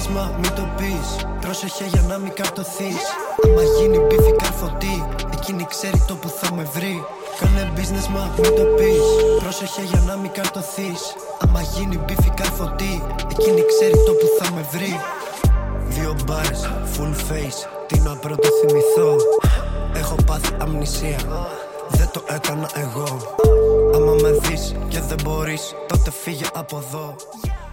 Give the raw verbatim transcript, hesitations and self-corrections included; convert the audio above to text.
business μα μην το πεις. Πρόσεχε για να μην καρτωθείς. Άμα γίνει μπίφι καρφωτή, εκείνη ξέρει το που θα με βρει. Κάνε business μα μην το πεις. Πρόσεχε για να μην καρτωθείς. Άμα γίνει μπίφι καρφωτή, εκείνη ξέρει το που θα με βρει. Δύο μπάρες, full face, τι να πρώτο θυμηθώ. Έχω πάθει αμνησία, δεν το έκανα εγώ. Άμα με δεις και δεν μπορείς, τότε φύγε από εδώ.